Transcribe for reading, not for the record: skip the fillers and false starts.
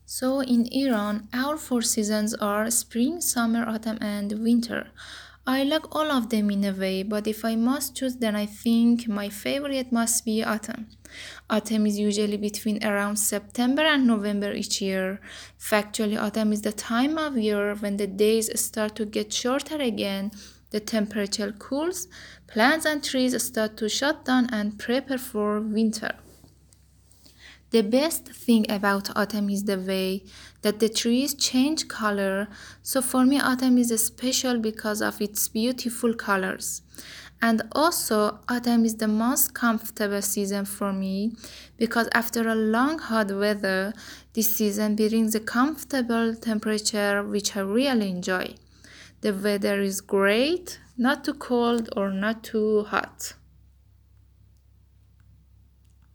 So in Iran, our four seasons are spring, summer, autumn, and winter. I like all of them in a way, but if I must choose, then I think my favorite must be autumn. Autumn is usually between around September and November each year. Factually, autumn is the time of year when the days start to get shorter again, the temperature cools, plants and trees start to shut down and prepare for winter. The best thing about autumn is the way that the trees change color. So for me, autumn is special because of its beautiful colors. And also, autumn is the most comfortable season for me because after a long hot weather, this season brings a comfortable temperature which I really enjoy. The weather is great, not too cold or not too hot.